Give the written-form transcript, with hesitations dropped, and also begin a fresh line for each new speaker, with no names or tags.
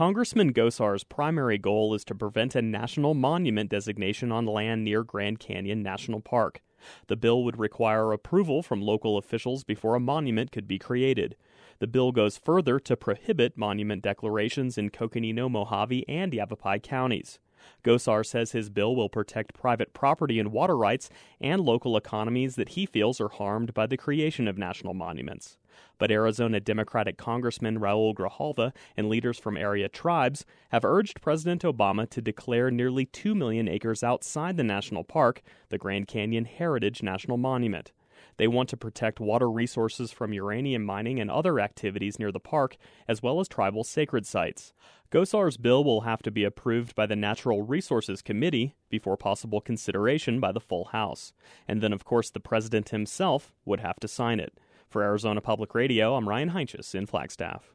Congressman Gosar's primary goal is to prevent a national monument designation on land near Grand Canyon National Park. The bill would require approval from local officials before a monument could be created. The bill goes further to prohibit monument declarations in Coconino, Mojave, and Yavapai counties. Gosar says his bill will protect private property and water rights and local economies that he feels are harmed by the creation of national monuments. But Arizona Democratic Congressman Raul Grijalva and leaders from area tribes have urged President Obama to declare nearly 2 million acres outside the national park the Grand Canyon Heritage National Monument. They want to protect water resources from uranium mining and other activities near the park, as well as tribal sacred sites. Gosar's bill will have to be approved by the Natural Resources Committee before possible consideration by the full House. And then, of course, the president himself would have to sign it. For Arizona Public Radio, I'm Ryan Heinches in Flagstaff.